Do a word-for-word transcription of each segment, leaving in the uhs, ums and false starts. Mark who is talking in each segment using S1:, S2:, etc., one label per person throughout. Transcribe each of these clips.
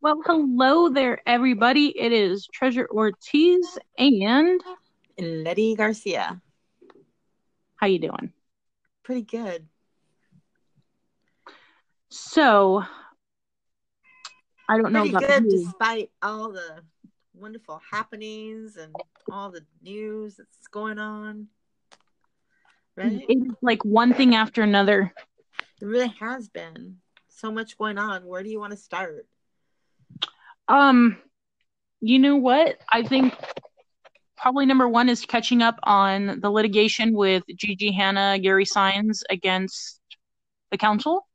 S1: Well, hello there, everybody. It is Treasure Ortiz, and
S2: Letty Garcia.
S1: how you doing?
S2: Pretty good.
S1: So, I don't know
S2: Pretty
S1: about
S2: good
S1: you.
S2: despite all the wonderful happenings and all the news that's going on. Right?
S1: It's like one thing after another.
S2: It really has been so much going on. Where do you want to start?
S1: Um, you know what? I think probably number one is catching up on the litigation with Gigi Hanna, Gary Sines against the council.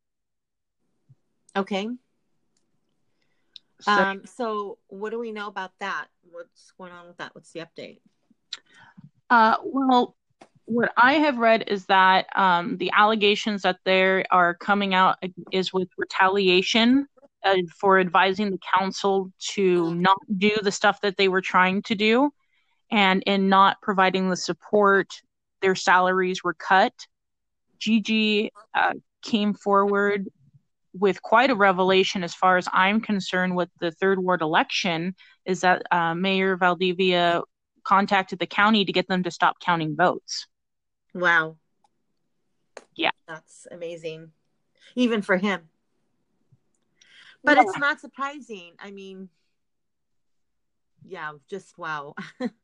S2: Okay.
S1: So,
S2: Um, so what do we know about that? What's going on with that? What's the update?
S1: uh, well, what I have read is that um, the allegations that they are coming out is with retaliation uh, for advising the council to not do the stuff that they were trying to do, and in not providing the support, their salaries were cut. Gigi uh, came forward with quite a revelation as far as I'm concerned with the third ward election, is that uh, Mayor Valdivia contacted the county to get them to stop counting votes.
S2: Wow.
S1: Yeah.
S2: That's amazing. Even for him. But
S1: yeah.
S2: It's not surprising. I mean, yeah, just wow.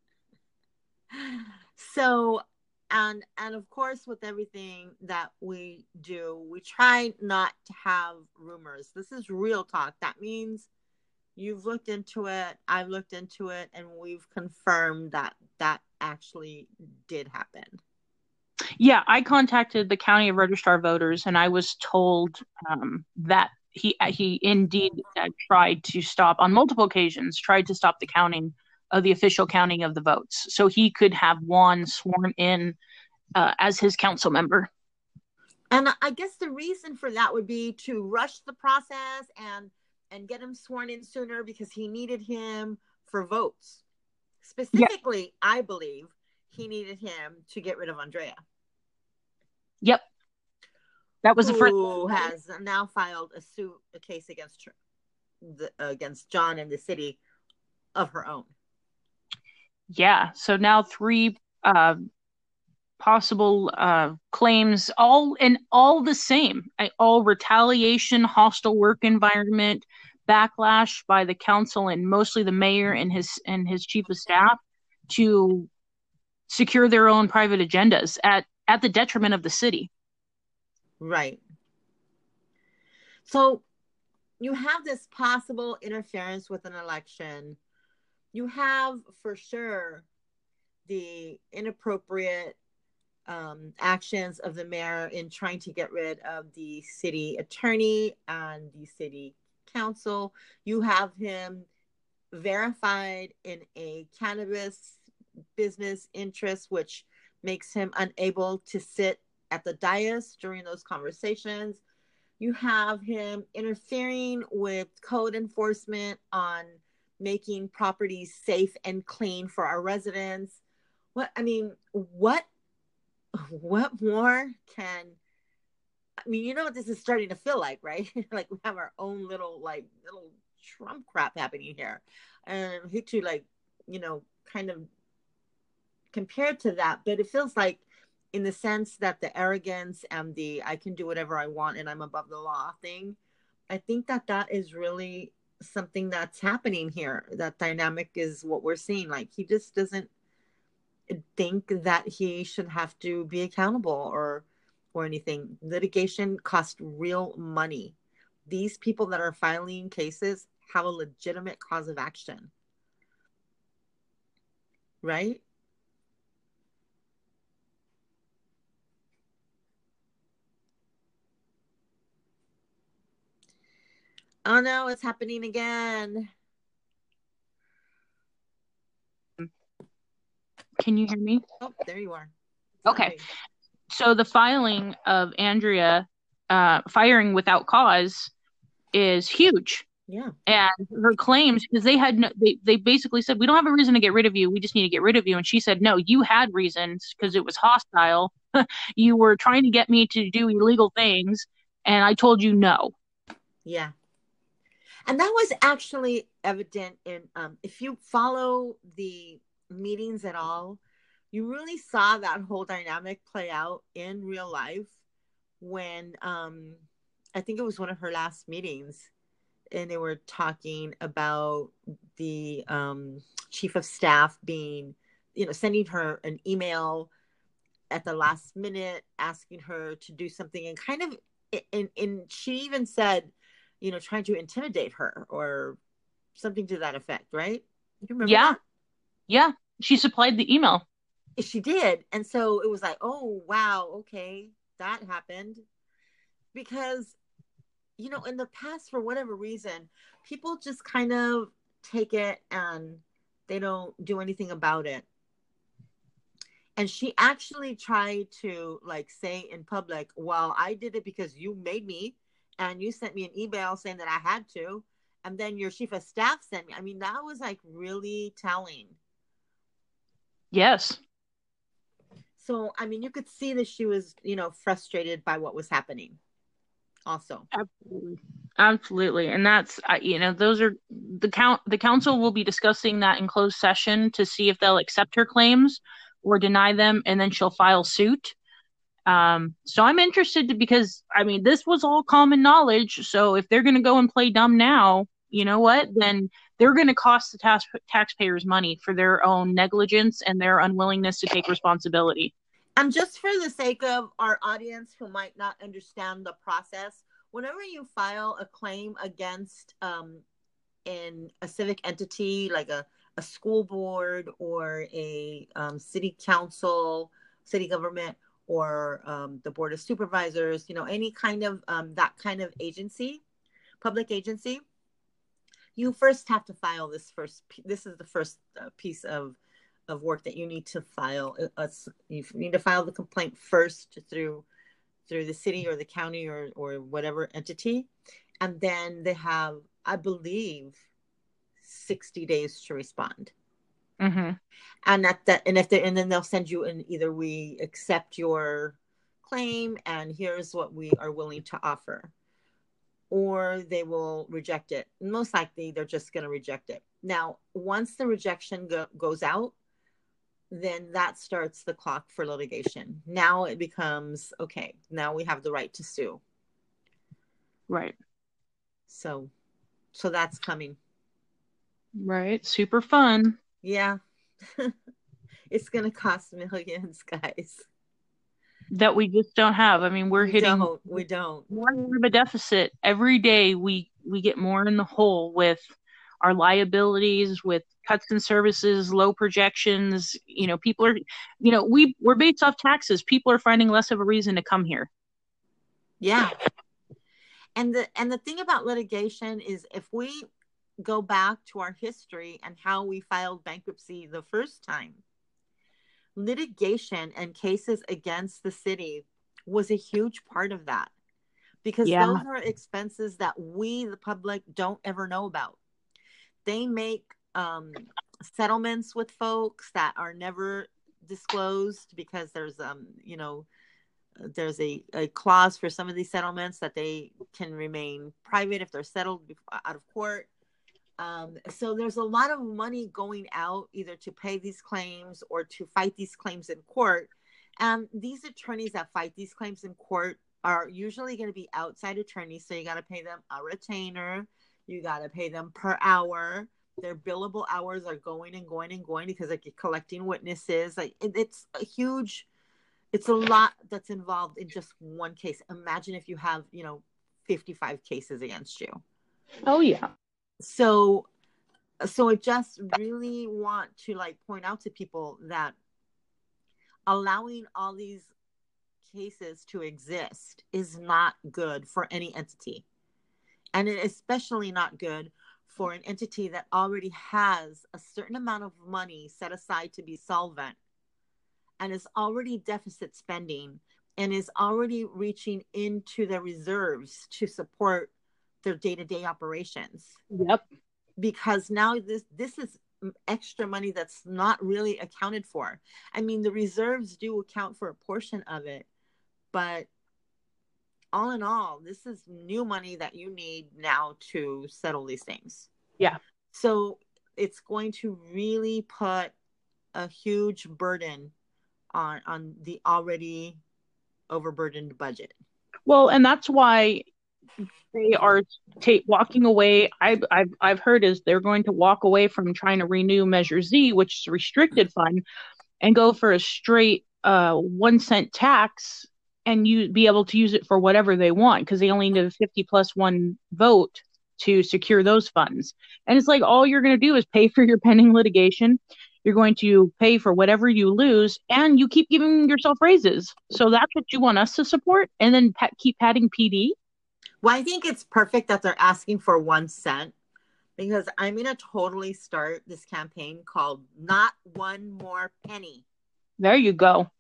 S2: So, and and of course, with everything that we do, we try not to have rumors. This is real talk. That means you've looked into it, I've looked into it, and we've confirmed that that actually did happen.
S1: Yeah, I contacted the county of registrar voters, and I was told um, that he he indeed uh, tried to stop on multiple occasions, tried to stop the counting of the official counting of the votes, so he could have Juan sworn in uh, as his council member.
S2: And I guess the reason for that would be to rush the process and and get him sworn in sooner because he needed him for votes. Specifically, yep. I believe he needed him to get rid of Andrea.
S1: Yep. That was
S2: who
S1: a friend
S2: who has now filed a suit, a case against the, against John and the city of her own.
S1: Yeah. So now three uh, possible uh, claims, all and all the same, all retaliation, hostile work environment, backlash by the council and mostly the mayor and his and his chief of staff to secure their own private agendas at at the detriment of the city.
S2: Right. So you have this possible interference with an election. You have for sure the inappropriate um, actions of the mayor in trying to get rid of the city attorney and the city council. You have him verified in a cannabis business interest, which makes him unable to sit at the dais during those conversations. You have him interfering with code enforcement on making properties safe and clean for our residents. What I mean, what what more can I mean, you know what this is starting to feel like, right? Like we have our own little like little Trump crap happening here. And I hate to like, you know, kind of compare to that, but it feels like in the sense that the arrogance and the I can do whatever I want and I'm above the law thing, I think that that is really something that's happening here. That dynamic is what we're seeing. Like he just doesn't think that he should have to be accountable or or anything. Litigation costs real money. These people that are filing cases have a legitimate cause of action. Right? Oh no, it's happening again.
S1: Can you hear me?
S2: Oh, there you are.
S1: Okay. Sorry. So the filing of Andrea uh, firing without cause is huge.
S2: Yeah.
S1: And her claims, because they had no, they, they basically said, we don't have a reason to get rid of you. We just need to get rid of you. And she said, no, you had reasons because it was hostile. You were trying to get me to do illegal things. And I told you no.
S2: Yeah. And that was actually evident in, um, if you follow the meetings at all, you really saw that whole dynamic play out in real life when, um, I think it was one of her last meetings, and they were talking about the um, chief of staff being, you know, sending her an email at the last minute, asking her to do something, and kind of, and, and she even said, you know, trying to intimidate her or something to that effect, right? You remember
S1: Yeah.
S2: that?
S1: Yeah. She supplied the email.
S2: She did. And so it was like, oh, wow, okay, that happened. Because, you know, in the past, for whatever reason, people just kind of take it and they don't do anything about it. And she actually tried to like say in public, well, I did it because you made me and you sent me an email saying that I had to. And then your chief of staff sent me. I mean, that was like really telling.
S1: Yes.
S2: So, I mean, you could see that she was, you know, frustrated by what was happening also.
S1: Absolutely. Absolutely. And that's, uh, you know, those are the count, the council will be discussing that in closed session to see if they'll accept her claims or deny them, and then she'll file suit. Um, so I'm interested to, because I mean, this was all common knowledge. So if they're going to go and play dumb now, you know what, then they're going to cost the tax- taxpayers money for their own negligence and their unwillingness to take responsibility.
S2: And just for the sake of our audience who might not understand the process, whenever you file a claim against um, in a civic entity like a, a school board or a um, city council, city government, or um, the board of supervisors, you know, any kind of um, that kind of agency, public agency, you first have to file this first. This is the first uh, piece of of work that you need to file. It's, you need to file the complaint first through through the city or the county or or whatever entity, and then they have, I believe, sixty days to respond.
S1: Mm-hmm.
S2: And at that, and if they, and then they'll send you an, either we accept your claim and here's what we are willing to offer, or they will reject it. Most likely they're just going to reject it. Now, once the rejection go, goes out, then that starts the clock for litigation. Now it becomes, okay, now we have the right to sue.
S1: Right.
S2: So, so that's coming.
S1: Right. Super fun.
S2: Yeah. It's going to cost millions, guys.
S1: That we just don't have. I mean, we're
S2: We
S1: hitting
S2: don't. We don't.
S1: more of a deficit every day. We we get more in the hole with our liabilities, with cuts in services, low projections. You know, people are, you know, we we're based off taxes. People are finding less of a reason to come here.
S2: Yeah. And the and the thing about litigation is, if we go back to our history and how we filed bankruptcy the first time, litigation and cases against the city was a huge part of that, because
S1: Yeah.
S2: those are expenses that we, the public, don't ever know about. They make um, settlements with folks that are never disclosed because there's, um, you know, there's a, a clause for some of these settlements that they can remain private if they're settled out of court. Um, so there's a lot of money going out either to pay these claims or to fight these claims in court. And these attorneys that fight these claims in court are usually going to be outside attorneys. So you got to pay them a retainer. You got to pay them per hour. Their billable hours are going and going and going because like you're collecting witnesses. Like it, it's a huge, it's a lot that's involved in just one case. Imagine if you have, you know, fifty-five cases against you.
S1: Oh yeah.
S2: So, so I just really want to like point out to people that allowing all these cases to exist is not good for any entity. And it is especially not good for an entity that already has a certain amount of money set aside to be solvent and is already deficit spending and is already reaching into their reserves to support their day-to-day operations.
S1: Yep.
S2: Because now this this is extra money that's not really accounted for. I mean, the reserves do account for a portion of it, but all in all, this is new money that you need now to settle these things.
S1: Yeah.
S2: So it's going to really put a huge burden on on the already overburdened budget.
S1: Well, and that's why they are ta- walking away. I've, I've I've heard is they're going to walk away from trying to renew Measure Z, which is a restricted fund, and go for a straight uh, one cent tax, and you be able to use it for whatever they want because they only need a fifty plus one vote to secure those funds. And it's like all you're going to do is pay for your pending litigation. You're going to pay for whatever you lose, and you keep giving yourself raises. So that's what you want us to support, and then pa- keep padding P D.
S2: Well, I think it's perfect that they're asking for one cent because I'm going to totally start this campaign called Not One More Penny.
S1: There you go.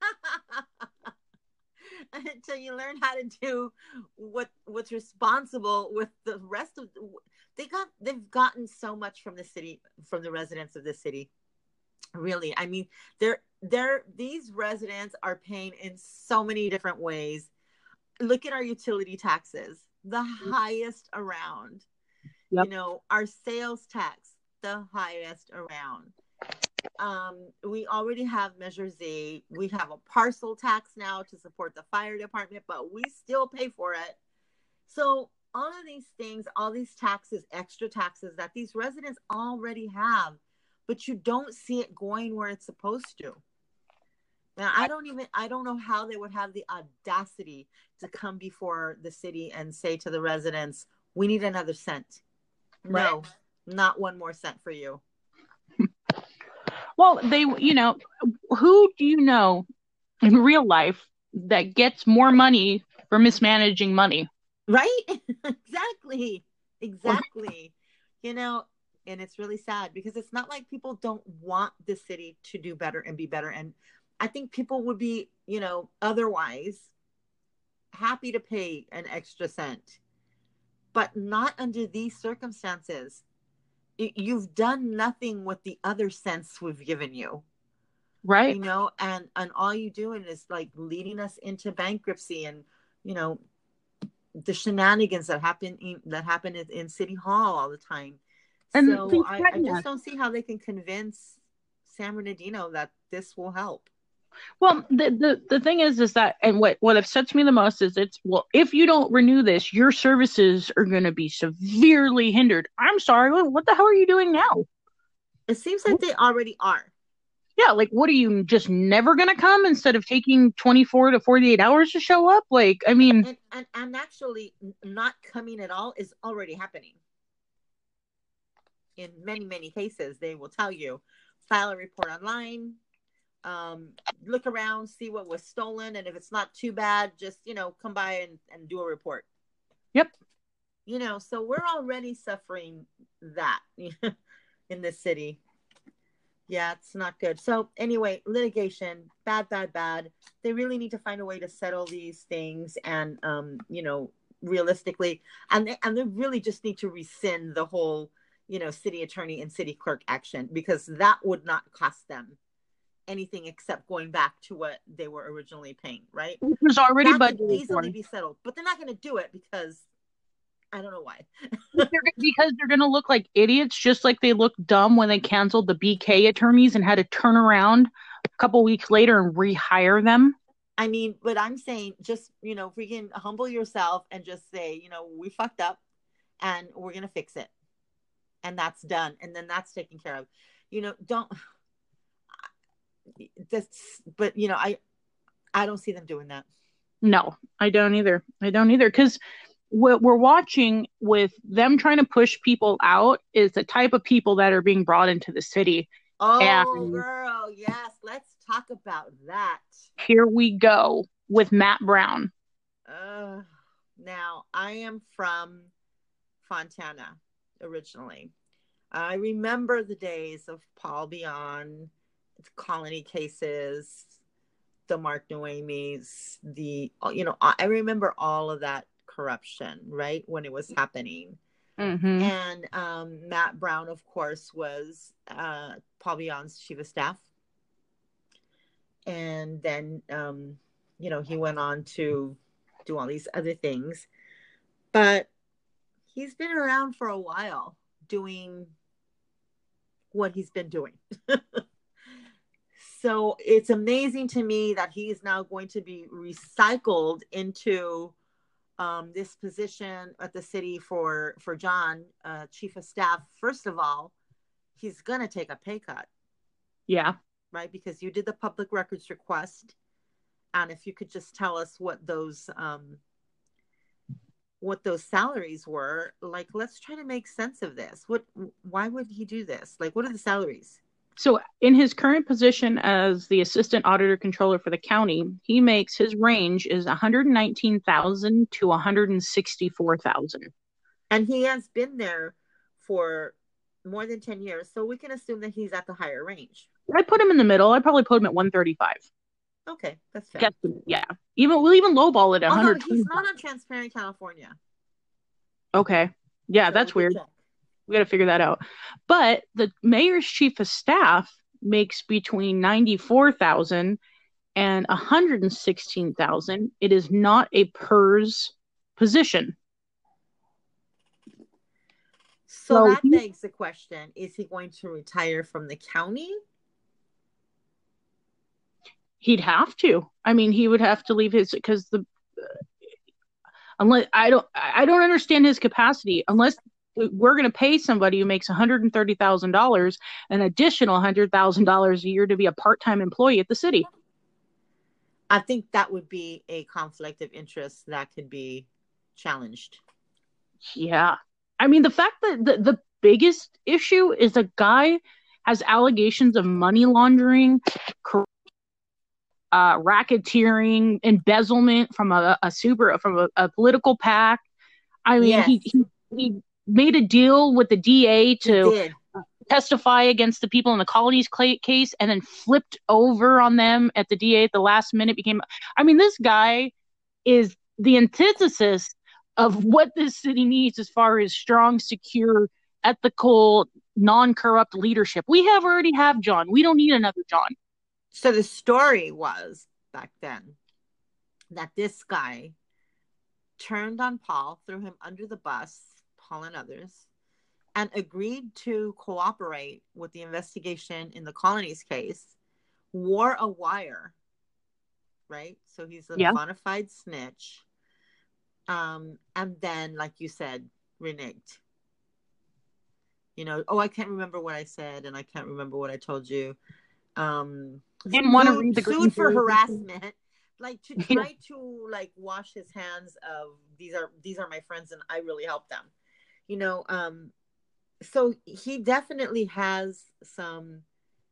S2: Until you learn how to do what what's responsible with the rest of they got they've gotten so much from the city, from the residents of the city. Really, I mean, they're they're these residents are paying in so many different ways. Look at our utility taxes, the highest around. Yep. You know, our sales tax, the highest around. Um, we already have Measure Z. We have a parcel tax now to support the fire department, but we still pay for it. So all of these things, all these taxes, extra taxes that these residents already have, but you don't see it going where it's supposed to. Now, I don't even, I don't know how they would have the audacity to come before the city and say to the residents, we need another cent. Right. No, not one more cent for you.
S1: Well, they, you know, who do you know in real life that gets more money for mismanaging money?
S2: Right? Exactly. Exactly. You know, and it's really sad because it's not like people don't want the city to do better and be better. And I think people would be, you know, otherwise happy to pay an extra cent, but not under these circumstances. You've done nothing with the other cents we've given you.
S1: Right.
S2: You know, and, and all you doing is like leading us into bankruptcy and, you know, the shenanigans that happen in, that happen in, in City Hall all the time. And so I, I just don't see how they can convince San Bernardino that this will help.
S1: Well, the, the, the thing is, is that, and what, what upsets me the most is it's, well, if you don't renew this, your services are going to be severely hindered. I'm sorry. What the hell are you doing now?
S2: It seems like they already are.
S1: Yeah. Like, what are you just never going to come instead of taking twenty-four to forty-eight hours to show up? Like, I mean,
S2: and, and, and actually not coming at all is already happening. In many, many cases, they will tell you, file a report online, um, look around, see what was stolen. And if it's not too bad, just, you know, come by and, and do a report.
S1: Yep.
S2: You know, so we're already suffering that in this city. Yeah, it's not good. So anyway, litigation, bad, bad, bad. They really need to find a way to settle these things and, um, you know, realistically, and they, and they really just need to rescind the whole, you know, city attorney and city clerk action, because that would not cost them anything except going back to what they were originally paying, right?
S1: It was already
S2: that
S1: budgeted
S2: could easily
S1: for.
S2: be settled, but they're not going to do it because I don't know why.
S1: they're, because they're going to look like idiots, just like they looked dumb when they canceled the B K attorneys and had to turn around a couple weeks later and rehire them.
S2: I mean, but I'm saying just, you know, freaking humble yourself and just say, you know, we fucked up and we're going to fix it. And that's done. And then that's taken care of. You know, don't, that's, but, you know, I, I don't see them doing that.
S1: No, I don't either. I don't either. Because what we're watching with them trying to push people out is the type of people that are being brought into the city.
S2: Oh, and girl, yes. Let's talk about that.
S1: Here we go with Matt Brown.
S2: Uh, now, I am from Fontana originally. I remember the days of Paul Beyond, Colony cases, the Mark Noemis, the, you know, I remember all of that corruption, right, when it was happening.
S1: Mm-hmm.
S2: And um, Matt Brown, of course, was uh, Paul Beyond's chief of staff. And then, um, you know, he went on to do all these other things. But he's been around for a while doing what he's been doing. So it's amazing to me that he is now going to be recycled into um, this position at the city for, for John, uh, chief of staff. First of all, he's going to take a pay cut.
S1: Yeah.
S2: Right? Because you did the public records request. And if you could just tell us what those, um, what those salaries were, like, let's try to make sense of this. What, why would he do this? Like, what are the salaries?
S1: So in his current position as the assistant auditor controller for the county, he makes, his range is one hundred nineteen thousand dollars to one hundred sixty-four thousand dollars.
S2: And he has been there for more than ten years. So we can assume that he's at the higher range.
S1: I put him in the middle. I probably put him at one thirty-five.
S2: Okay, that's fair.
S1: Guesstimate, yeah. Even we'll even lowball it at one hundred.
S2: He's not on Transparent California.
S1: Okay. Yeah, so that's we weird. Check. We got to figure that out. But the mayor's chief of staff makes between ninety-four thousand and one hundred sixteen thousand. It is not a P E R S position.
S2: So, so that he, begs the question, is he going to retire from the county?
S1: He'd have to. I mean, he would have to leave his, because the uh, unless I don't I don't understand his capacity unless we're going to pay somebody who makes one hundred thirty thousand dollars an additional one hundred thousand dollars a year to be a part-time employee at the city.
S2: I think that would be a conflict of interest that could be challenged.
S1: Yeah. I mean, the fact that the, the biggest issue is a guy has allegations of money laundering, uh, racketeering, embezzlement from a, a super from a, a political PAC. I mean, yes. he, he he made a deal with the D A to testify against the people in the Colonies case, and then flipped over on them at the D A at the last minute. Became, I mean, this guy is the antithesis of what this city needs as far as strong, secure, ethical, non-corrupt leadership. We have already have John. We don't need another John.
S2: So the story was back then that this guy turned on Paul, threw him under the bus, Paul and others, and agreed to cooperate with the investigation in the Colonies case, wore a wire, right? So he's a
S1: yeah.
S2: bona fide snitch. Um, and then, like you said, reneged. You know, oh, I can't remember what I said, and I can't remember what I told you. Um,
S1: Didn't want to read the
S2: sued for harassment, like to try to like wash his hands of these are these are my friends and I really helped them. You know, um, so he definitely has some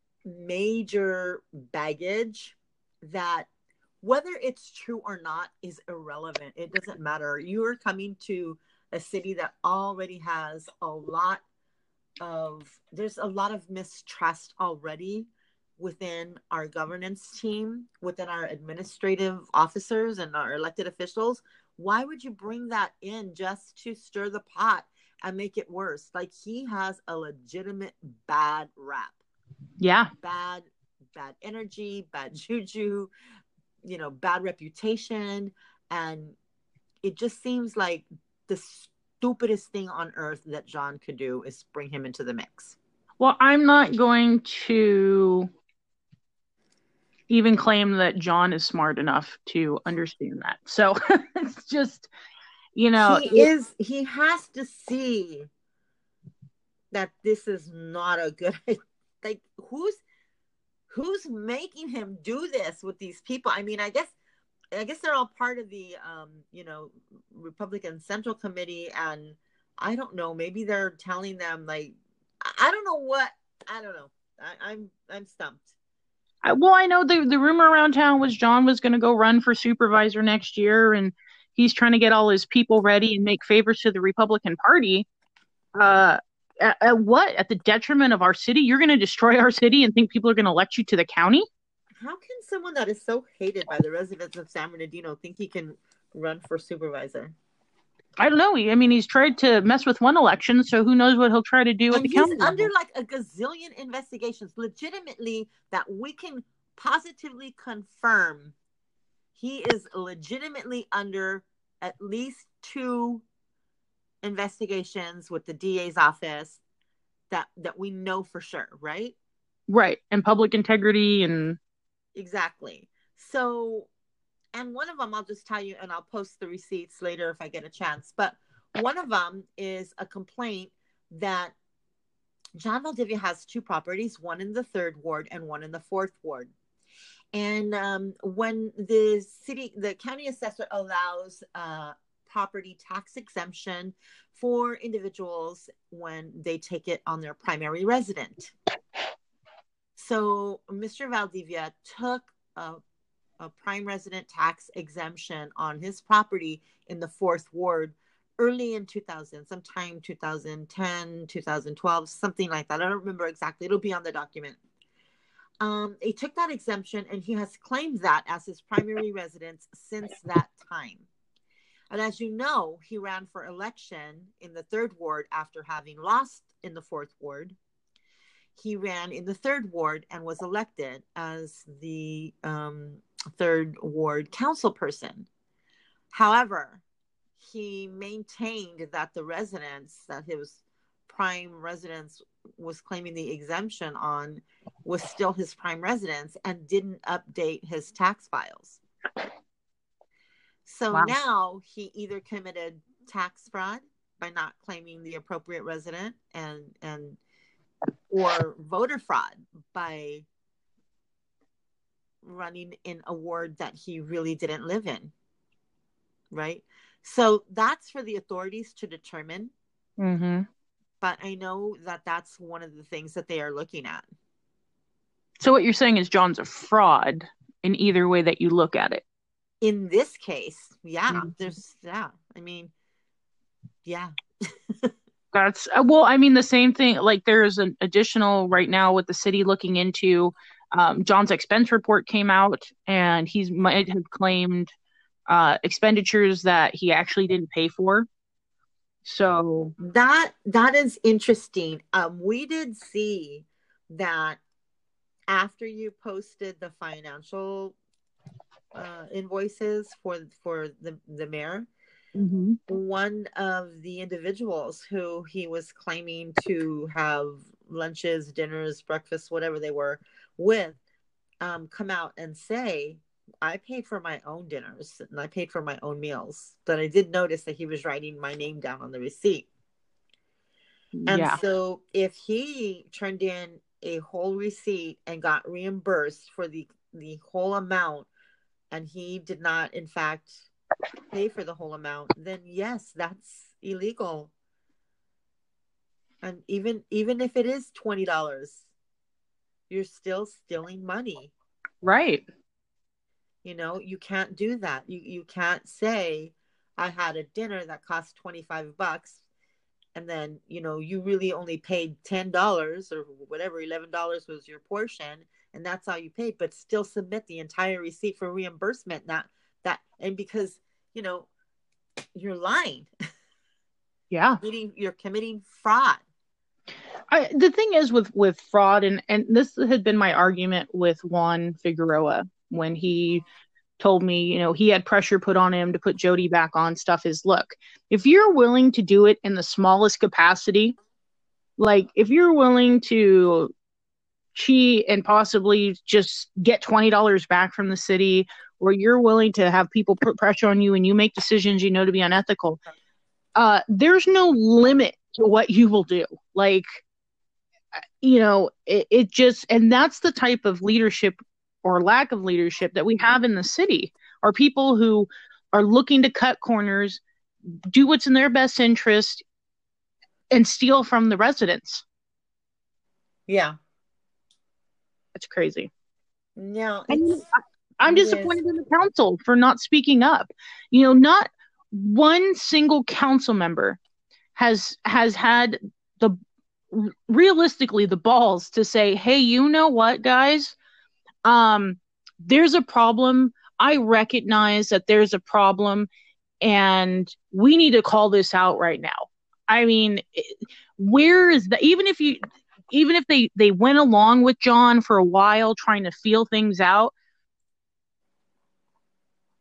S2: major baggage that, whether it's true or not, is irrelevant. It doesn't matter. You are coming to a city that already has a lot of, there's a lot of mistrust already within our governance team, within our administrative officers and our elected officials. Why would you bring that in just to stir the pot and make it worse? Like, he has a legitimate bad rap.
S1: Yeah.
S2: Bad, bad energy, bad juju, you know, bad reputation. And it just seems like the stupidest thing on earth that John could do is bring him into the mix.
S1: Well, I'm not going to even claim that John is smart enough to understand that. So it's just, you know,
S2: he is, he has to see that this is not a good, like, who's, who's making him do this with these people? I mean, I guess, I guess they're all part of the, um, you know, Republican Central Committee. And I don't know, maybe they're telling them, like, I don't know what, I don't know. I, I'm, I'm stumped.
S1: I, well, I know the, the rumor around town was John was going to go run for supervisor next year, and he's trying to get all his people ready and make favors to the Republican Party. Uh, at, at what? At the detriment of our city? You're going to destroy our city and think people are going to elect you to the county?
S2: How can someone that is so hated by the residents of San Bernardino think he can run for supervisor?
S1: I don't know. I mean, he's tried to mess with one election, so who knows what he'll try to do
S2: and
S1: at the
S2: he's
S1: county
S2: under
S1: level.
S2: Like a gazillion investigations, legitimately, that we can positively confirm He is legitimately under at least two investigations with the D A's office that that we know for sure, right?
S1: Right. And public integrity and
S2: Exactly. So, and one of them I'll just tell you, and I'll post the receipts later if I get a chance. But one of them is a complaint that John Valdivia has two properties, one in the third ward and one in the fourth ward. And um, when the city, the county assessor allows uh, property tax exemption for individuals when they take it on their primary resident. So Mister Valdivia took a, a prime resident tax exemption on his property in the fourth ward early in two thousand, sometime two thousand ten, two thousand twelve, something like that. I don't remember exactly. It'll be on the document. Um, he took that exemption and he has claimed that as his primary residence since that time. And as you know, he ran for election in the third ward after having lost in the fourth ward. He ran in the third ward and was elected as the um, third ward council person. However, he maintained that the residence that his prime residence was claiming the exemption on was still his prime residence and didn't update his tax files. So wow. Now he either committed tax fraud by not claiming the appropriate resident and and or voter fraud by running in a ward that he really didn't live in. Right? So that's for the authorities to determine.
S1: Mm-hmm.
S2: But I know that that's one of the things that they are looking at.
S1: So what you're saying is John's a fraud in either way that you look at it.
S2: In this case, yeah.
S1: Mm-hmm.
S2: There's, yeah. I mean, yeah.
S1: That's, well, I mean, the same thing, like there's an additional right now with the city looking into, um, John's expense report came out and he's might have claimed uh, expenditures that he actually didn't pay for. So
S2: that that is interesting. Um, we did see that after you posted the financial uh, invoices for for the the mayor,
S1: mm-hmm.
S2: one of the individuals who he was claiming to have lunches, dinners, breakfasts, whatever they were with, um, come out and say, I paid for my own dinners and I paid for my own meals. But I did notice that he was writing my name down on the receipt. And yeah. So if he turned in a whole receipt and got reimbursed for the, the whole amount, and he did not, in fact, pay for the whole amount, then yes, that's illegal. And even even if it is twenty dollars, you're still stealing money.
S1: Right.
S2: You know, you can't do that. You you can't say, I had a dinner that cost twenty-five bucks, and then, you know, you really only paid ten dollars or whatever, eleven dollars was your portion, and that's all you paid, but still submit the entire receipt for reimbursement. Not that, and because, you know, you're lying.
S1: Yeah.
S2: You're, you're committing fraud.
S1: I, the thing is with, with fraud, and, and this had been my argument with Juan Figueroa when he told me, you know, he had pressure put on him to put Jody back on stuff, is look, if you're willing to do it in the smallest capacity, like if you're willing to cheat and possibly just get twenty dollars back from the city, or you're willing to have people put pressure on you and you make decisions you know to be unethical, uh, there's no limit to what you will do. Like, you know, it, it just, and that's the type of leadership or lack of leadership that we have in the city, are people who are looking to cut corners, do what's in their best interest, and steal from the residents.
S2: Yeah.
S1: That's crazy.
S2: No,
S1: I, I'm disappointed in the council for not speaking up. You know, not one single council member has has had the realistically the balls to say, hey, you know what, guys? Um, there's a problem. I recognize that there's a problem and we need to call this out right now. I mean, where is that? Even if you, even if they, they went along with John for a while, trying to feel things out,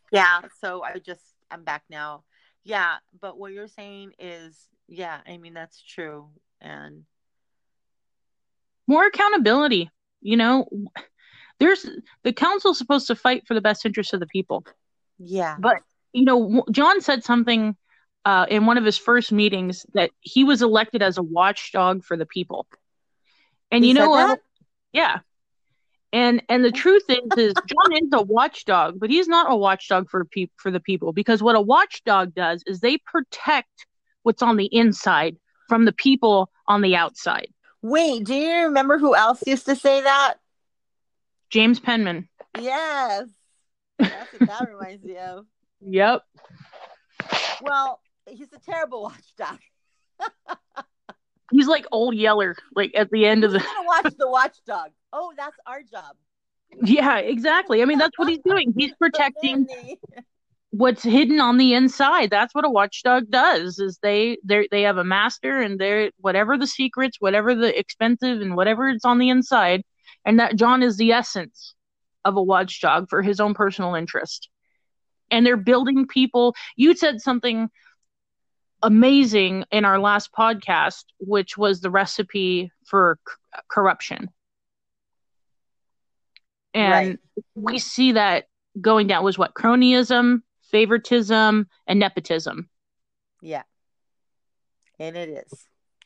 S2: Yeah. So I just, I'm back now. Yeah. But what you're saying is, yeah, I mean, that's true. And
S1: More accountability. You know, there's the council's supposed to fight for the best interests of the people.
S2: yeah,
S1: But, you know, John said something uh, in one of his first meetings that he was elected as a watchdog for the people. And,
S2: he
S1: you know
S2: said
S1: what?
S2: that.
S1: Yeah. And and the truth is, is John is a watchdog, but he's not a watchdog for pe- for the people, because what a watchdog does is they protect what's on the inside from the people on the outside.
S2: Wait, do you remember who else used to say that?
S1: James Penman.
S2: Yes. That's what that reminds me of.
S1: Yep.
S2: Well, he's a terrible watchdog.
S1: He's like Old Yeller, like at the end of
S2: Who's
S1: the.
S2: gonna watch the watchdog? Oh, that's our job.
S1: Yeah, exactly. I mean, that's what he's doing. He's protecting
S2: Mandy.
S1: what's hidden on the inside. That's what a watchdog does. Is they they they have a master, and they're whatever the secrets, whatever the expensive, and whatever it's on the inside. And that John is the essence of a watchdog for his own personal interest. And they're building people. You said something amazing in our last podcast, which was the recipe for c- corruption. And
S2: Right.
S1: we see that going down was what? Cronyism, favoritism, and nepotism.
S2: Yeah. And it is.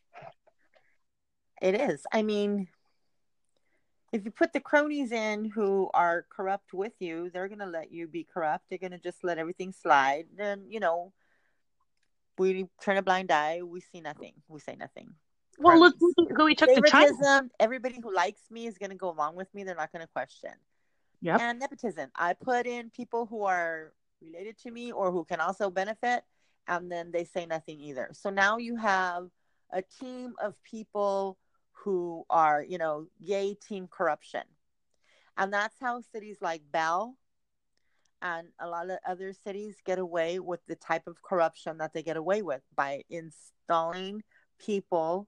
S2: It is. I mean, if you put the cronies in who are corrupt with you, they're going to let you be corrupt. They're going to just let everything slide. Then, you know, we turn a blind eye. We see nothing. We say nothing.
S1: Well, let's
S2: Cronies.
S1: look at who we took to China.
S2: Favoritism. Everybody who likes me is going to go along with me. They're not going to question.
S1: Yep.
S2: And nepotism. I put in people who are related to me or who can also benefit, and then they say nothing either. So now you have a team of people who are, you know, yay, team corruption. And that's how cities like Bell and a lot of other cities get away with the type of corruption that they get away with by installing people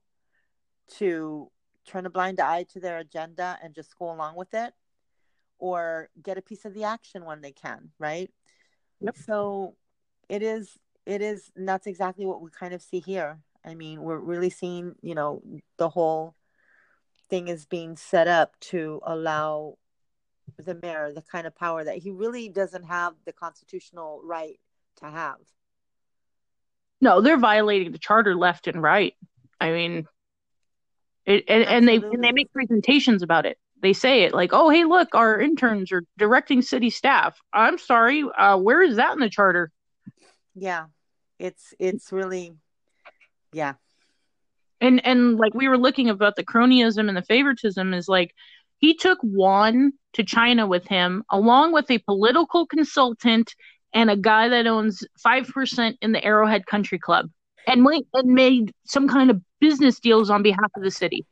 S2: to turn a blind eye to their agenda and just go along with it, or get a piece of the action when they can, right?
S1: Yep.
S2: So it is, it is, and that's exactly what we kind of see here. I mean, we're really seeing, you know, the whole thing is being set up to allow the mayor the kind of power that he really doesn't have the constitutional right to have.
S1: No, they're violating the charter left and right. I mean, it, and, and they and they make presentations about it. They say it like, "Oh, hey, look, our interns are directing city staff." I'm sorry, uh, where is that in the charter?
S2: Yeah, it's it's really, yeah.
S1: And and like we were looking about the cronyism and the favoritism is like he took Juan to China with him, along with a political consultant and a guy that owns five percent in the Arrowhead Country Club, and went and made some kind of business deals on behalf of the city.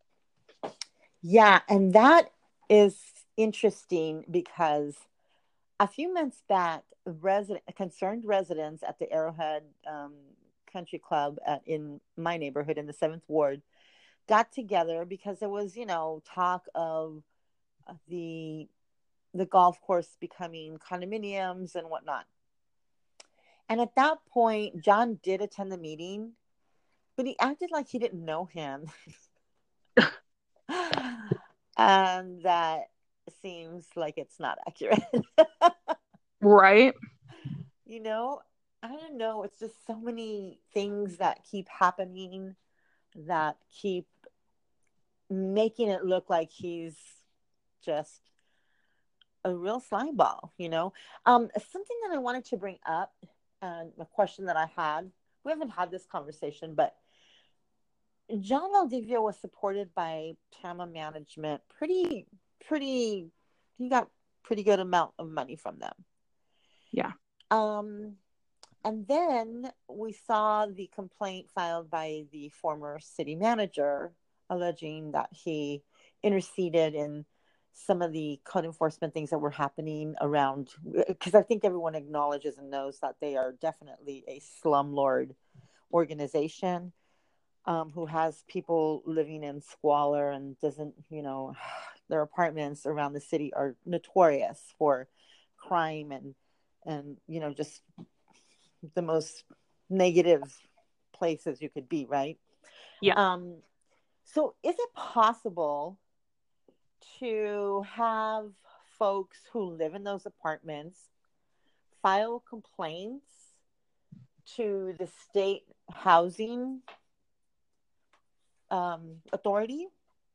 S2: Yeah, and that is interesting because a few months back, resident concerned residents at the Arrowhead um, Country Club at, in my neighborhood in the seventh Ward got together because there was, you know, talk of the the golf course becoming condominiums and whatnot. And at that point, John did attend the meeting, but he acted like he didn't know him. And that seems like it's not accurate.
S1: Right.
S2: You know, I don't know. It's just so many things that keep happening that keep making it look like he's just a real slime ball, you know? Um, something that I wanted to bring up, and a question that I had, we haven't had this conversation, but John Valdivia was supported by Tama Management pretty, pretty, he got pretty good amount of money from them.
S1: Yeah.
S2: Um, and then we saw the complaint filed by the former city manager alleging that he interceded in some of the code enforcement things that were happening around, because I think everyone acknowledges and knows that they are definitely a slumlord organization um, who has people living in squalor and doesn't, you know, their apartments around the city are notorious for crime and and, you know, just the most negative places you could be, right?
S1: Yeah.
S2: Um, so is it possible to have folks who live in those apartments file complaints to the state housing um, authority?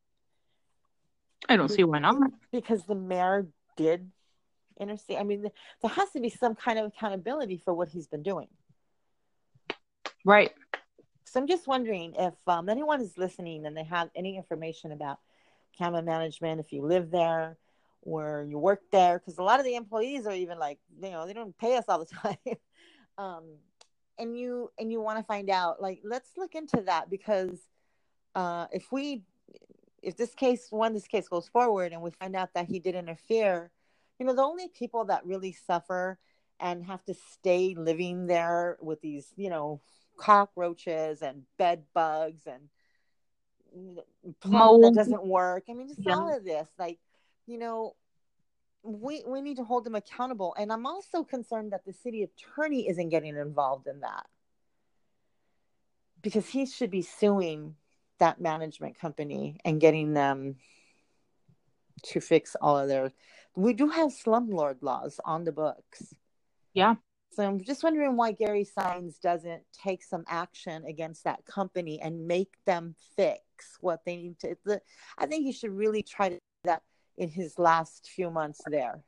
S1: I don't see why not.
S2: Because the mayor did intercede. I mean, there has to be some kind of accountability for what he's been doing.
S1: Right.
S2: So I'm just wondering if um, anyone is listening and they have any information about Cama management, if you live there or you work there, because a lot of the employees are even like, you know, they don't pay us all the time. um, and you and you want to find out, like, let's look into that, because uh, if we, if this case, when this case goes forward and we find out that he did interfere, you know, the only people that really suffer and have to stay living there with these, you know, cockroaches and bed bugs and plumbing that doesn't work. I mean, just yeah. all of this, like, you know, we we need to hold them accountable. And I'm also concerned that the city attorney isn't getting involved in that, because he should be suing that management company and getting them to fix all of their, we do have slumlord laws on the books.
S1: Yeah.
S2: So I'm just wondering why Gary Sines doesn't take some action against that company and make them fix what they need to. The, I think he should really try to do that in his last few months there.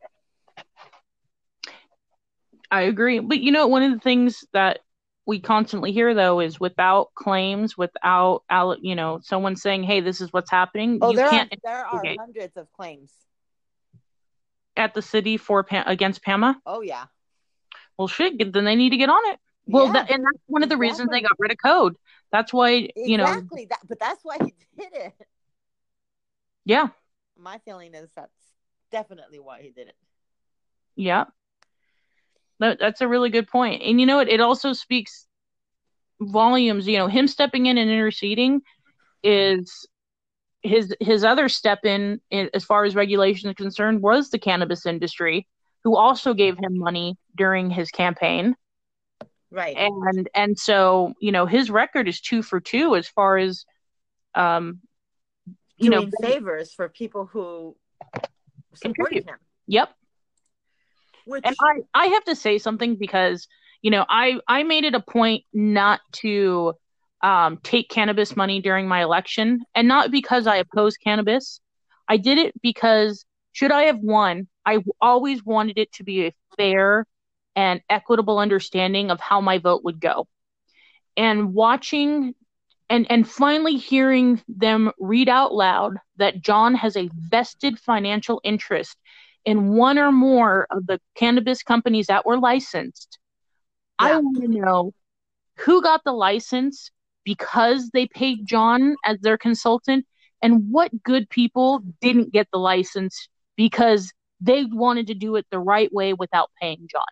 S1: I agree. But, you know, one of the things that we constantly hear, though, is without claims, without, you know, someone saying, hey, this is what's happening.
S2: Oh,
S1: you
S2: there
S1: can't.
S2: Are, there are hundreds of claims.
S1: At the city for against P A M A?
S2: Oh, yeah.
S1: Well, shit, then they need to get on it. Well,
S2: yeah,
S1: that, and that's one of the
S2: exactly.
S1: reasons they got rid of code. That's why, you
S2: exactly.
S1: know.
S2: Exactly, that, but that's why he did it.
S1: Yeah.
S2: My feeling is that's definitely why he did it.
S1: Yeah. That, that's a really good point. And you know what? It also speaks volumes. You know, him stepping in and interceding is his his other step in, in as far as regulation is concerned, was the cannabis industry, who also gave him money during his campaign.
S2: Right.
S1: And and so, you know, his record is two for two as far as um you
S2: doing
S1: know
S2: favors for people who supported him.
S1: Yep.
S2: Which...
S1: And I, I have to say something, because, you know, I, I made it a point not to um, take cannabis money during my election, and not because I oppose cannabis. I did it because, should I have won, I always wanted it to be a fair and equitable understanding of how my vote would go. And watching and, and finally hearing them read out loud that John has a vested financial interest in one or more of the cannabis companies that were licensed. Yeah. I want to know who got the license because they paid John as their consultant, and what good people didn't get the license because they wanted to do it the right way without paying John.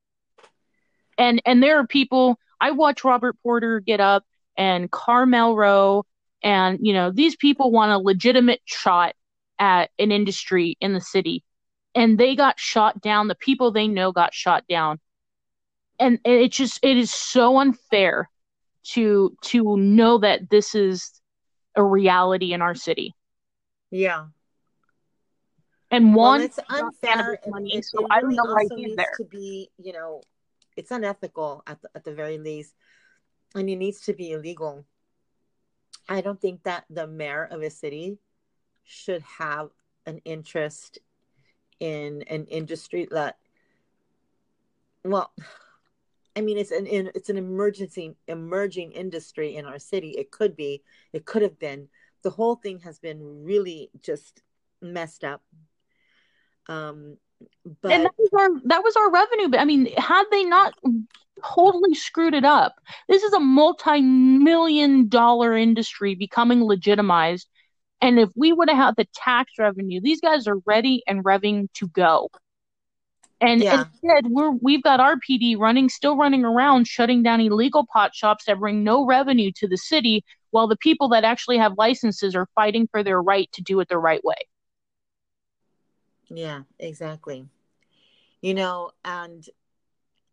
S1: And and there are people, I watch Robert Porter get up, and Carmel Rowe, and, you know, these people want a legitimate shot at an industry in the city. And they got shot down. The people they know got shot down. And it just, it is so unfair to, to know that this is a reality in our city.
S2: Yeah.
S1: And one,
S2: well, it's unfair.
S1: Money,
S2: it,
S1: so
S2: it
S1: I
S2: really
S1: don't know why
S2: also
S1: he's
S2: needs
S1: there.
S2: to be, you know, it's unethical at the, at the very least. And it needs to be illegal. I don't think that the mayor of a city should have an interest in an industry that, well, I mean, it's an it's an emergency emerging industry in our city. It could be, it could have been. The whole thing has been really just messed up. Um, but
S1: and that was our that was our revenue. But I mean, had they not totally screwed it up, this is a multi-million dollar industry becoming legitimized. And if we would have had the tax revenue, these guys are ready and revving to go. And yeah. instead, we're we've got our P D running, still running around, shutting down illegal pot shops that bring no revenue to the city, while the people that actually have licenses are fighting for their right to do it the right way.
S2: Yeah, exactly. You know, and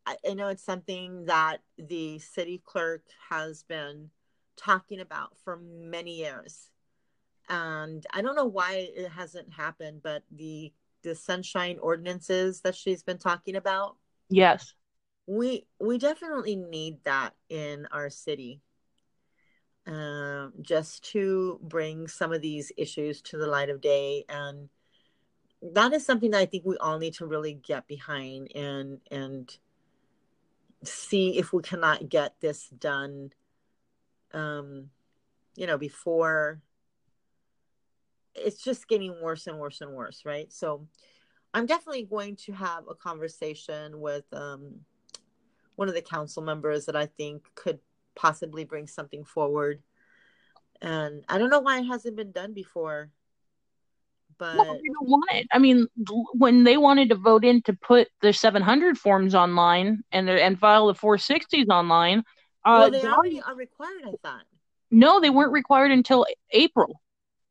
S2: I, I know it's something that the city clerk has been talking about for many years. And I don't know why it hasn't happened, but the the sunshine ordinances that she's been talking about,
S1: Yes.
S2: we we definitely need that in our city, um, just to bring some of these issues to the light of day. And that is something that I think we all need to really get behind, and and see if we cannot get this done, um, you know, before it's just getting worse and worse and worse, right? So I'm definitely going to have a conversation with um, one of the council members that I think could possibly bring something forward. And I don't know why it hasn't been done before,
S1: Well,
S2: but
S1: they don't want it. I mean, when they wanted to vote in to put the seven hundred forms online and and file the four sixties online, uh,
S2: well, they already
S1: Dawn,
S2: are required, I thought.
S1: no, they weren't required until April.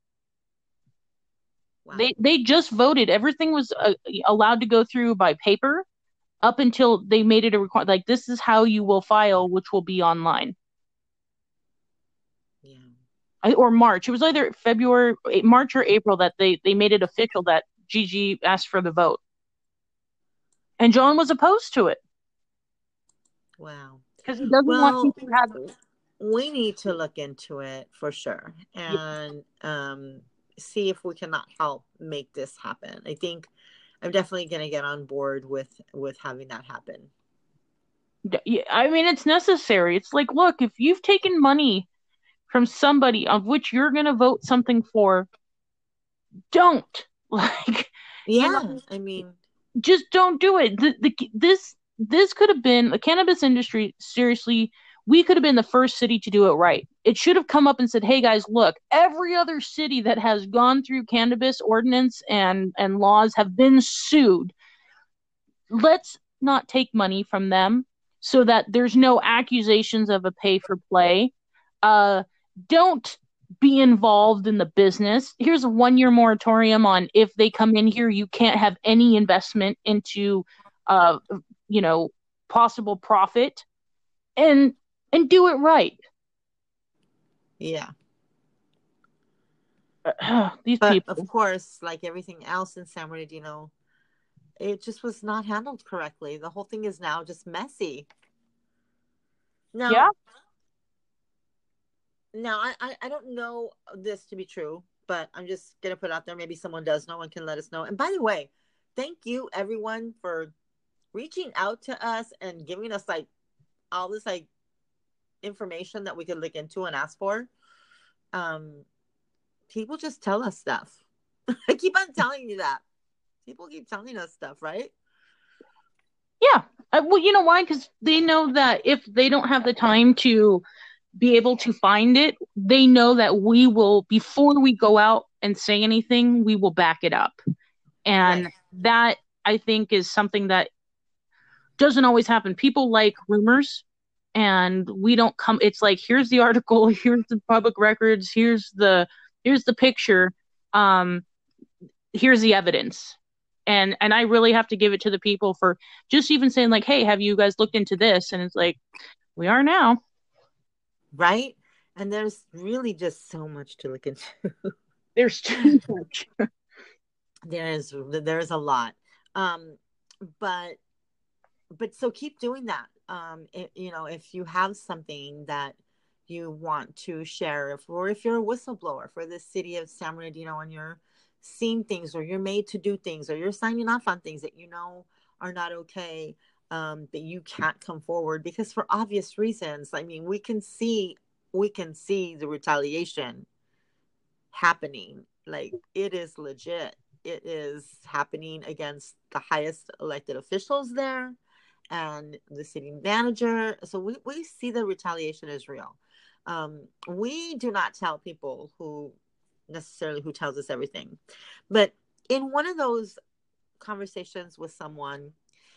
S2: Wow.
S1: They they just voted. Everything was uh, allowed to go through by paper up until they made it a requirement. Like, this is how you will file, which will be online.
S2: Yeah.
S1: I, or March. It was either February, March or April that they they made it official that Gigi asked for the vote, and John was opposed to it
S2: Wow.
S1: because he doesn't want
S2: Well,
S1: people to have.
S2: we need to look into it for sure, and um, see if we cannot help make this happen. I think I'm definitely going to get on board with with having that happen.
S1: Yeah, I mean, it's necessary. It's like, look, if you've taken money from somebody of which you're going to vote something for, don't like, you
S2: Yeah,
S1: know,
S2: I mean,
S1: just don't do it. The, the this this could have been the cannabis industry. Seriously, we could have been the first city to do it right. It should have come up and said, "Hey guys, look, every other city that has gone through cannabis ordinance and and laws have been sued. Let's not take money from them so that there's no accusations of a pay for play. Uh, don't be involved in the business. Here's a one year moratorium on if they come in here, you can't have any investment into, uh, you know, possible profit, and and do it right."
S2: yeah.
S1: These
S2: But of
S1: people.
S2: course, like everything else in San Bernardino, it just was not handled correctly. The whole thing is now just messy.
S1: Yeah.
S2: Now, now I, I, I don't know this to be true, but I'm just gonna put it out there. Maybe someone does know and can let us know. And by the way, thank you everyone for reaching out to us and giving us like all this like information that we could look into and ask for. Um, people just tell us stuff. I keep on telling you that. People keep telling us stuff, right?
S1: Yeah. Uh, well, you know why? Because they know that if they don't have the time to be able to find it, they know that we will, before we go out and say anything, we will back it up.
S2: Right.
S1: And that, I think, is something that doesn't always happen. People like rumors, and we don't come. It's like, here's the article, here's the public records, here's the here's the picture, um, here's the evidence. And and I really have to give it to the people for just even saying like, hey, have you guys looked into this? And it's like, we are now.
S2: Right. And there's really just so much to look into.
S1: There's too much.
S2: there's there's a lot. Um, but but so keep doing that. Um, it, you know, if you have something that you want to share, if, or if you're a whistleblower for the city of San Bernardino and you're seeing things, or you're made to do things, or you're signing off on things that you know are not okay, um, that you can't come forward because for obvious reasons. I mean, we can see we can see the retaliation happening. Like, it is legit. It is happening against the highest elected officials there and the city manager. So we, we see the retaliation is real. Um, we do not tell people who necessarily who tells us everything. But in one of those conversations with someone,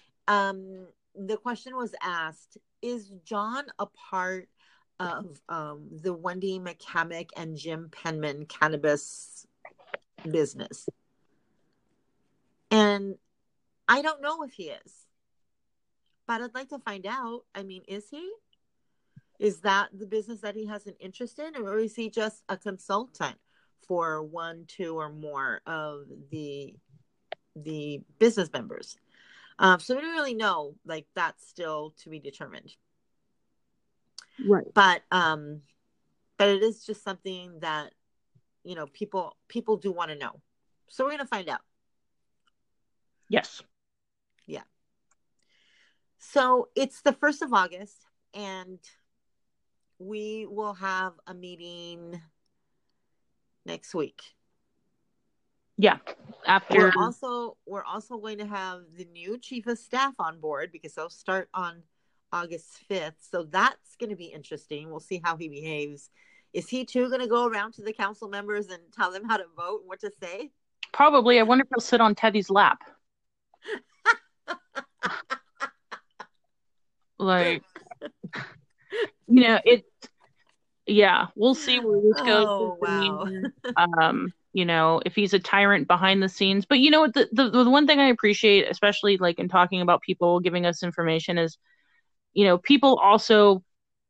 S2: um, the question was asked, is John a part of um, the Wendy McCamick and Jim Penman cannabis business? And I don't know if he is. but I'd like to find out. I mean, is he? Is that the business that he has an interest in, or is he just a consultant for one, two, or more of the the business members? Um, so we don't really know. Like, that's still to be determined.
S1: Right.
S2: But um, but it is just something that, you know, people people do want to know. So we're gonna find out.
S1: Yes.
S2: Yeah. So it's the first of August, and we will have a meeting next week.
S1: Yeah. After
S2: we're also we're also going to have the new chief of staff on board, because they'll start on August fifth. So that's going to be interesting. We'll see how he behaves. Is he too going to go around to the council members and tell them how to vote and what to say?
S1: Probably. I wonder if he'll sit on Teddy's lap. Like, you know, it, yeah, we'll see where this goes.
S2: Oh, wow.
S1: um, you know, if he's a tyrant behind the scenes. But you know what, the, the, the one thing I appreciate, especially like in talking about people giving us information, is, you know, people also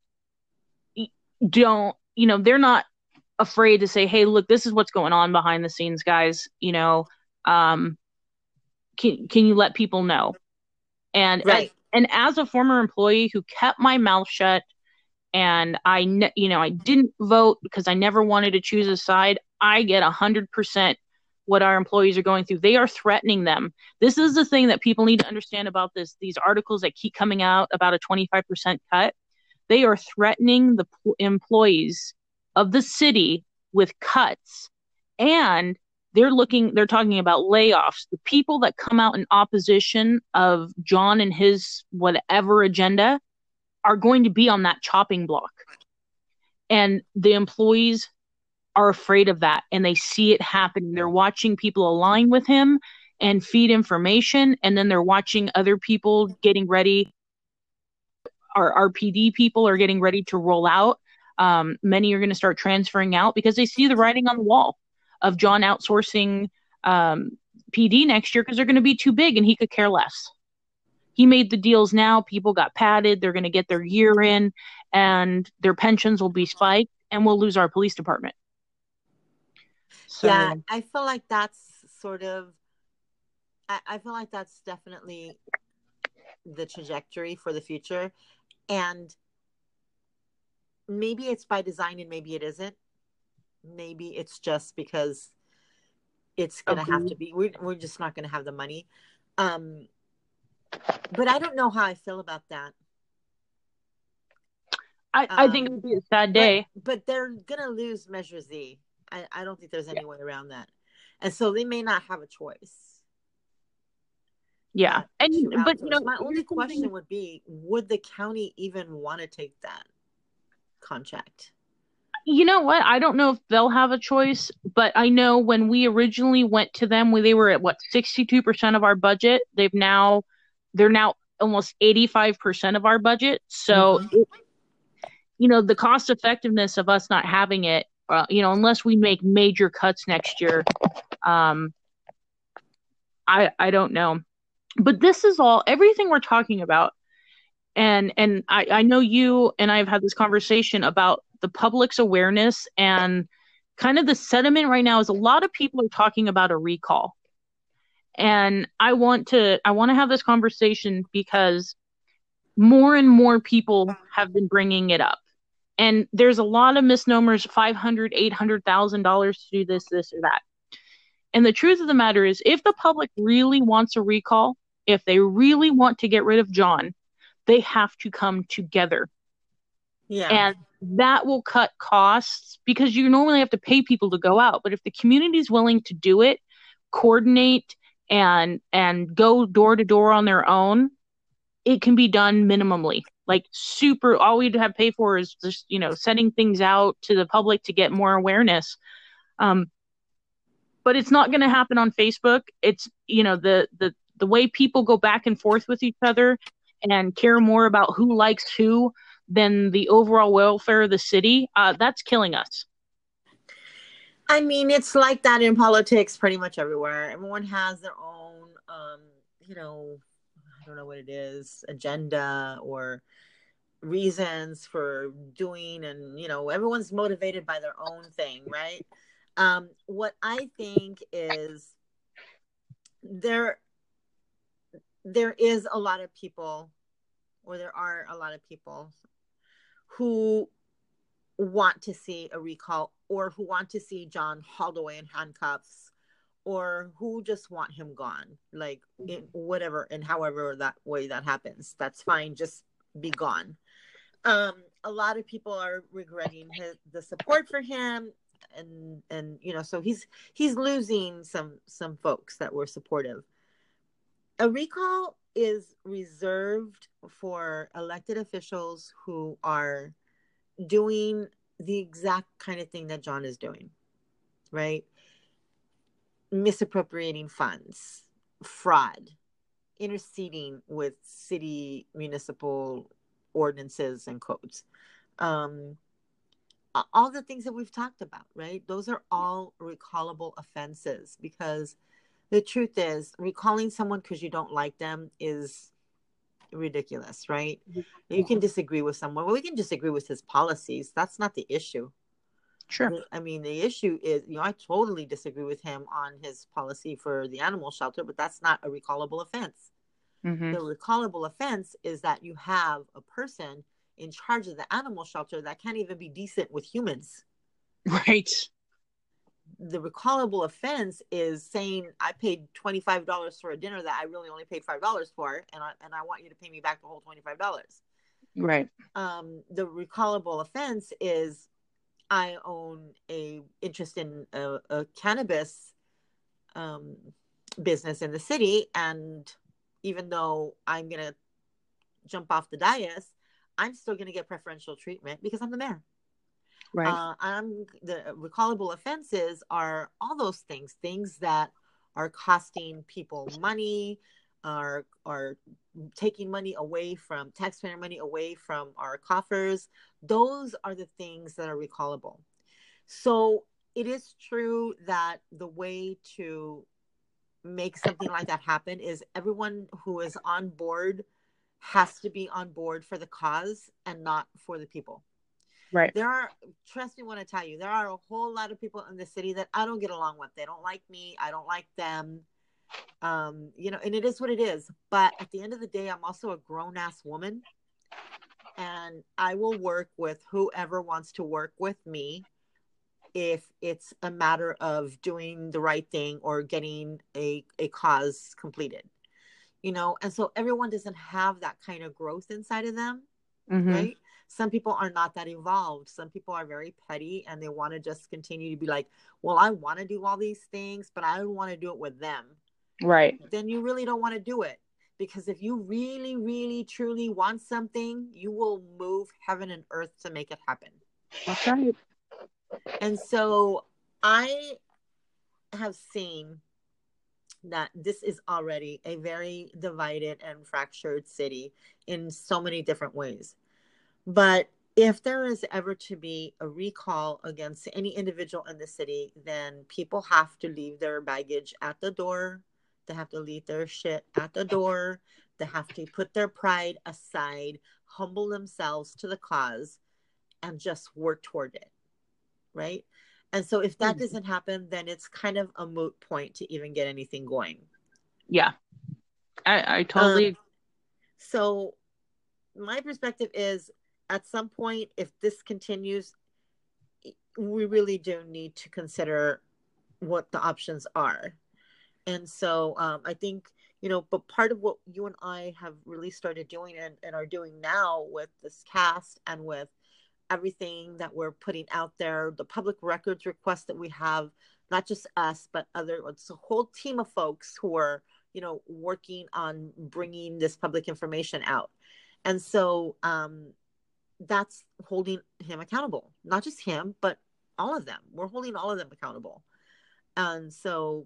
S1: don't, you know, they're not afraid to say, hey, look, this is what's going on behind the scenes, guys. You know, um, can, can you let people know? And,
S2: right.
S1: and, and as a former employee who kept my mouth shut, and I, ne- you know, I didn't vote because I never wanted to choose a side, I get a hundred percent what our employees are going through. They are threatening them. This is the thing that people need to understand about this. These articles that keep coming out about a twenty-five percent cut, they are threatening the p- employees of the city with cuts, and they're looking, they're talking about layoffs. The people that come out in opposition of John and his whatever agenda are going to be on that chopping block. And the employees are afraid of that, and they see it happening. They're watching people align with him and feed information, and then they're watching other people getting ready. Our R P D people are getting ready to roll out. Um, many are going to start transferring out because they see the writing on the wall of John outsourcing um, P D next year because they're going to be too big and he could care less. He made the deals now. People got padded. They're going to get their year in, and their pensions will be spiked, and we'll lose our police department. So,
S2: yeah, I feel like that's sort of, I, I feel like that's definitely the trajectory for the future. And maybe it's by design and maybe it isn't. Maybe it's just because it's going to
S1: okay.
S2: have to be, we're, we're just not going to have the money. Um, but I don't know how I feel about that.
S1: I, I um, think it would be a sad day.
S2: But, but they're going to lose Measure Z. I, I don't think there's any yeah. way around that. And so they may not have a choice.
S1: Yeah.
S2: Uh,
S1: and But, you know,
S2: my only question something... would be, would the county even want to take that contract?
S1: You know what? I don't know if they'll have a choice, but I know when we originally went to them, when they were at what, sixty-two percent of our budget, they've now, they're now almost eighty-five percent of our budget. So, mm-hmm. it, you know, the cost effectiveness of us not having it, uh, you know, unless we make major cuts next year, um, I, I don't know. But this is all, everything we're talking about. And, and I, I know you and I have had this conversation about the public's awareness, and kind of the sentiment right now is a lot of people are talking about a recall. And I want to, I want to have this conversation because more and more people have been bringing it up. And there's a lot of misnomers, five hundred thousand dollars, eight hundred thousand dollars to do this, this, or that. And the truth of the matter is, if the public really wants a recall, if they really want to get rid of John, they have to come together.
S2: Yeah.
S1: And that will cut costs, because you normally have to pay people to go out. But if the community is willing to do it, coordinate, and and go door to door on their own, it can be done minimally. Like super, all we'd have to pay for is just, you know, sending things out to the public to get more awareness. Um, but it's not going to happen on Facebook. It's, you know, the, the, the way people go back and forth with each other and care more about who likes who than the overall welfare of the city, uh, that's killing us.
S2: I mean, it's like that in politics pretty much everywhere. Everyone has their own, um, you know, I don't know what it is, agenda or reasons for doing, and you know, everyone's motivated by their own thing, right? Um, what I think is there there is a lot of people, or there are a lot of people who want to see a recall, or who want to see John hauled away in handcuffs, or who just want him gone, like in whatever and however that way that happens. That's fine. Just be gone. Um, a lot of people are regretting his, the support for him, and and you know, so he's he's losing some some folks that were supportive. A recall is reserved for elected officials who are doing the exact kind of thing that John is doing, right? Misappropriating funds, fraud, interceding with city municipal ordinances and codes. Um, all the things that we've talked about, right? Those are all recallable offenses, because the truth is, recalling someone because you don't like them is ridiculous, right? You can disagree with someone. Well, we can disagree with his policies. That's not the issue.
S1: Sure.
S2: I mean, the issue is, you know, I totally disagree with him on his policy for the animal shelter, but that's not a recallable offense. Mm-hmm. The recallable offense is that you have a person in charge of the animal shelter that can't even be decent with humans.
S1: Right.
S2: The recallable offense is saying, I paid twenty-five dollars for a dinner that I really only paid five dollars for, and I, and I want you to pay me back the whole twenty-five dollars.
S1: Right.
S2: Um, the recallable offense is, I own a interest in a, a cannabis um, business in the city, and even though I'm going to jump off the dais, I'm still going to get preferential treatment because I'm the mayor. Right. Uh, I'm the recallable offenses are all those things, things that are costing people money, are are taking money away from taxpayer money away from our coffers. Those are the things that are recallable. So it is true that the way to make something like that happen is everyone who is on board has to be on board for the cause and not for the people. Right. There are, trust me when I tell you, there are a whole lot of people in the city that I don't get along with. They don't like me. I don't like them. Um, you know, and it is what it is. But at the end of the day, I'm also a grown ass woman, and I will work with whoever wants to work with me if it's a matter of doing the right thing or getting a, a cause completed, you know? And so everyone doesn't have that kind of growth inside of them. Mm-hmm. Right. Some people are not that evolved. Some people are very petty and they want to just continue to be like, well, I want to do all these things, but I don't want to do it with them. Right. Then you really don't want to do it, because if you really, really, truly want something, you will move heaven and earth to make it happen. That's right. And so I have seen that this is already a very divided and fractured city in so many different ways. But if there is ever to be a recall against any individual in the city, then people have to leave their baggage at the door. They have to leave their shit at the door. They have to put their pride aside, humble themselves to the cause, and just work toward it. Right? And so if that doesn't happen, then it's kind of a moot point to even get anything going.
S1: Yeah. I, I totally
S2: um, so my perspective is, at some point, if this continues, we really do need to consider what the options are. And so um, I think, you know, but part of what you and I have really started doing and, and are doing now with this cast and with everything that we're putting out there, the public records requests that we have, not just us, but other, it's a whole team of folks who are, you know, working on bringing this public information out. And so um, that's holding him accountable, not just him, but all of them. We're holding all of them accountable. And so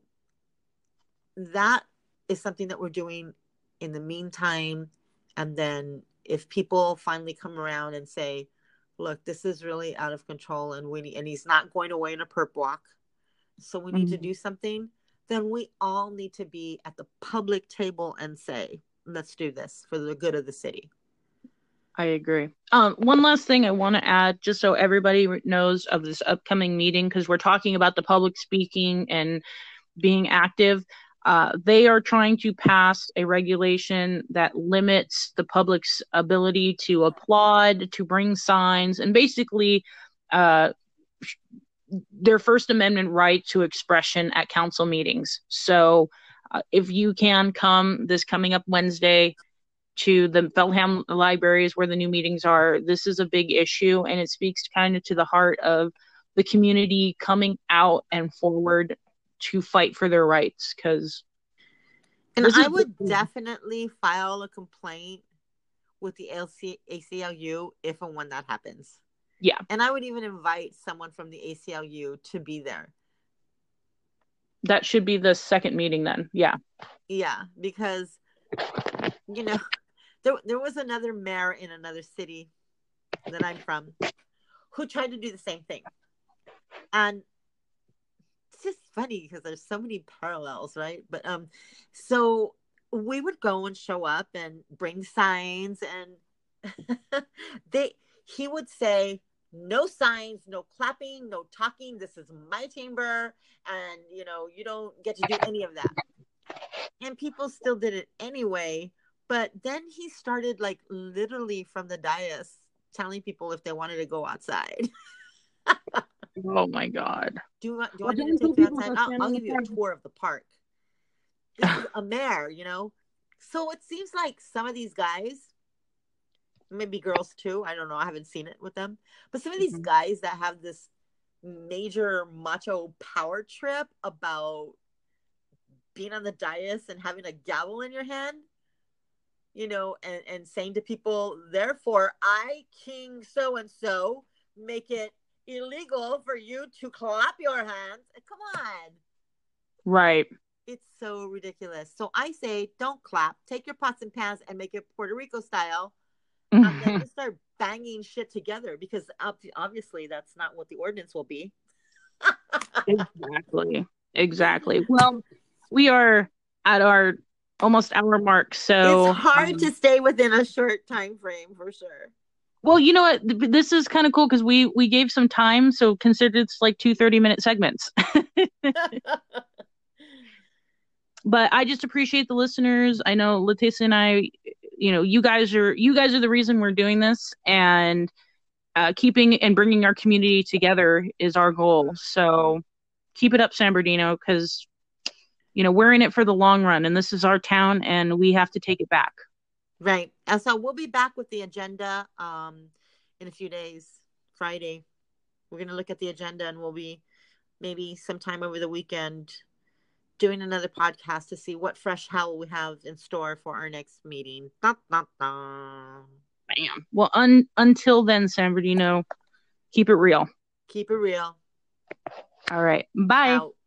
S2: that is something that we're doing in the meantime. And then if people finally come around and say, look, this is really out of control, and we need, and he's not going away in a perp walk, so we need mm-hmm. to do something, then we all need to be at the public table and say, let's do this for the good of the city.
S1: I agree. Um, one last thing I want to add, just so everybody knows of this upcoming meeting, because we're talking about the public speaking and being active. Uh, they are trying to pass a regulation that limits the public's ability to applaud, to bring signs, and basically uh, their First Amendment right to expression at council meetings. So uh, if you can come this coming up Wednesday to the Feltham libraries where the new meetings are, this is a big issue, and it speaks kind of to the heart of the community coming out and forward to fight for their rights. Because
S2: and I would definitely file a complaint with the A C L U if and when that happens.
S1: Yeah.
S2: And I would even invite someone from the A C L U to be there.
S1: That should be the second meeting then. Yeah.
S2: Yeah, because, you know, there, there was another mayor in another city that I'm from who tried to do the same thing. And it's just funny because there's so many parallels, right? But um, so we would go and show up and bring signs, and they he would say, no signs, no clapping, no talking. This is my chamber, and you know, you don't get to do any of that. And people still did it anyway. But then he started, like, literally from the dais telling people if they wanted to go outside.
S1: Oh my God.
S2: Do you want, do well, I need to take you outside? I'll, I'll give you a tour of the park. This is a mayor, you know? So it seems like some of these guys, maybe girls too, I don't know, I haven't seen it with them, but some of these mm-hmm. guys that have this major macho power trip about being on the dais and having a gavel in your hand, you know, and, and saying to people, therefore, I, King so-and-so, make it illegal for you to clap your hands. Come on.
S1: Right.
S2: It's so ridiculous. So I say, don't clap. Take your pots and pans and make it Puerto Rico style. And then just start banging shit together, because obviously that's not what the ordinance will be.
S1: Exactly. Exactly. Well, we are at our almost hour mark, so
S2: it's hard um, to stay within a short time frame for sure.
S1: Well, you know what? This is kind of cool because we we gave some time, so consider it's like two thirty minute segments. But I just appreciate the listeners. I know Leticia and I, you know, you guys are you guys are the reason we're doing this, and uh, keeping and bringing our community together is our goal. So keep it up, San Bernardino, because you know we're in it for the long run, and this is our town, and we have to take it back.
S2: Right. And so we'll be back with the agenda um, in a few days. Friday, we're going to look at the agenda, and we'll be maybe sometime over the weekend doing another podcast to see what fresh hell we have in store for our next meeting. Da, da, da.
S1: Bam. Well, un- until then, San Bernardino, keep it real.
S2: Keep it real.
S1: All right. Bye.
S2: Out.